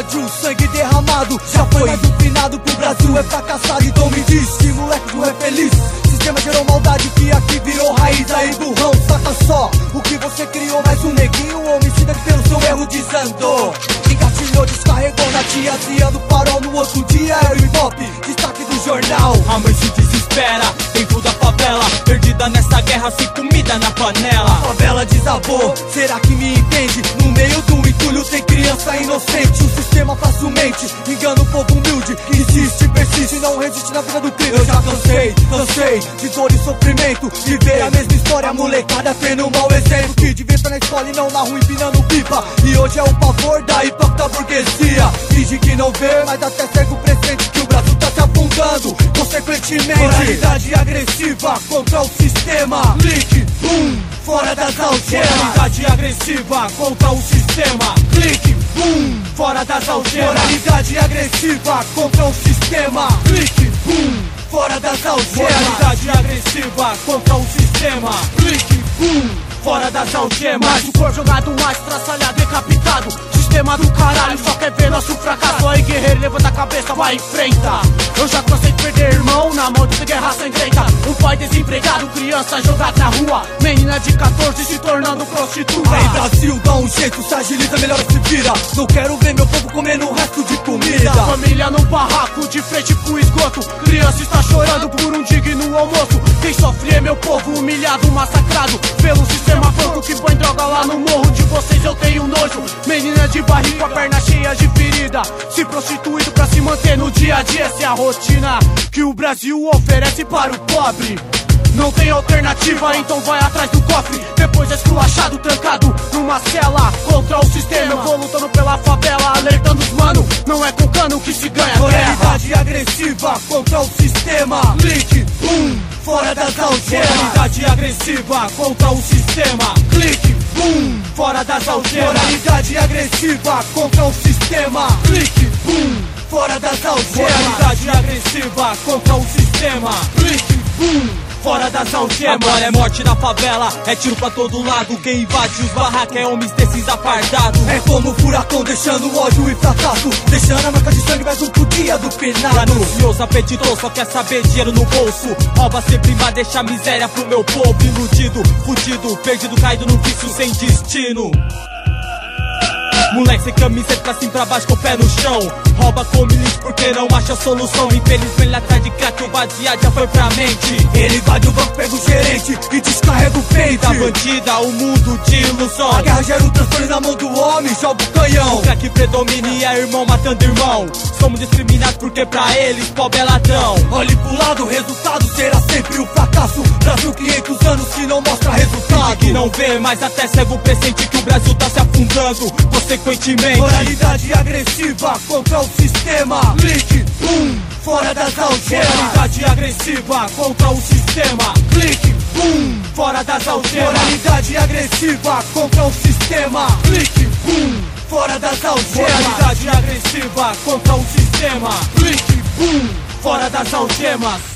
ódio, sangue derramado. Já foi mais um finado pro Brasil é fracassado. Então me diz, que moleque não é feliz. Sistema gerou maldade que aqui virou raiz. Aí burrão, saca só o que você criou. Mais um neguinho, homicida que pelo seu erro desandou. Engatilhou, descarregou na tiazinha no farol. No outro dia era o hip-hop, destaque do jornal. A mãe se desespera dentro da favela, perdida nessa guerra sem comida na panela. A favela desabou, será que me entende? No meio do entulho tem criança inocente. O sistema facilmente engana o povo humilde. Insiste, persiste, não resiste na vida do crime. Eu já cansei de dor e sofrimento, de ver a mesma história, a molecada tendo um mau exemplo. Que devia estar na escola e não na rua empinando pipa. E hoje é o pavor da hipócrita burguesia. Finge que não vê, mas até cega o presente, que o Brasil tá se afundando, consequentemente. Moralidade agressiva contra o sistema. Clique, boom, fora das algemas. Moralidade agressiva contra o sistema. Clique, boom, fora das algemas. Moralidade agressiva contra o sistema. Clique, boom, fora das algemas. Moralidade agressiva contra o sistema. Clique, boom, fora das algemas. Mas o corpo jogado, mais traçalhado, decapitado. Sistema do caralho, só quer ver nosso fracasso. Aí guerreiro, levanta a cabeça, vai enfrentar. Eu já cansei de perder irmão na mão de guerra sangrenta. Um pai desempregado, criança jogada na rua. Menina de 14 se tornando prostituta. Vem Brasil, dá um jeito, se agiliza, melhor se vira. Não quero ver meu povo comendo o resto de comida. Família no barraco, de frente pro esgoto. Criança está chorando por um digno almoço. Quem sofre é meu povo, humilhado, massacrado pelo sistema pronto que põe droga lá no morro. De vocês eu tenho nojo. Menina de barriga com a perna cheia de ferida, se prostituindo pra se manter no dia a dia. Essa é a rotina que o Brasil oferece para o pobre. Não tem alternativa, então vai atrás do cofre. Depois é esculachado, trancado numa cela contra o sistema. Eu vou lutando pela favela, alertando os mano. Não é com cano que se ganha guerra. Moralidade agressiva contra o sistema. Clique, boom, fora das algemas. Moralidade agressiva contra o sistema. Clique, boom, fora das algemas. Moralidade agressiva contra o sistema. Clique, boom, fora das algemas. Moralidade agressiva contra o sistema. Clique, boom, fora das algemas. Agora é morte na favela, é tiro pra todo lado. Quem invade os barracos é homens desses apartados. É como um furacão deixando ódio e fracasso, deixando a marca de sangue mais um pro dia do penado. Ganancioso, apetitoso, só quer saber dinheiro no bolso. Rouba sempre, mas deixa miséria pro meu povo. Iludido, fudido, perdido, caído no vício sem destino. Moleque sem camiseta pra cima pra baixo com o pé no chão. Rouba come lixo porque não acha solução. Infelizmente atrás de crack o baseado já foi pra mente. Ele invade o banco, pega o gerente e descarrega o peito. Da bandida, o mundo de ilusão. A guerra gera o transtorno na mão do homem, joga o canhão. O crack predomina e é irmão matando irmão. Somos discriminados porque pra eles pobre é ladrão. Olhe pro lado, o resultado será sempre o fracasso. Brasil 500 anos que não mostra resultado. Finge que não vê, mas até cego pressente que o Brasil tá se afundando, consequentemente. Moralidade agressiva contra o sistema. Clique, boom, fora das algemas. Moralidade agressiva contra o sistema. Clique, boom, fora das algemas. Moralidade agressiva contra o sistema. Clique, boom, fora das algemas. Moralidade agressiva contra o sistema. Clique, boom, fora das algemas.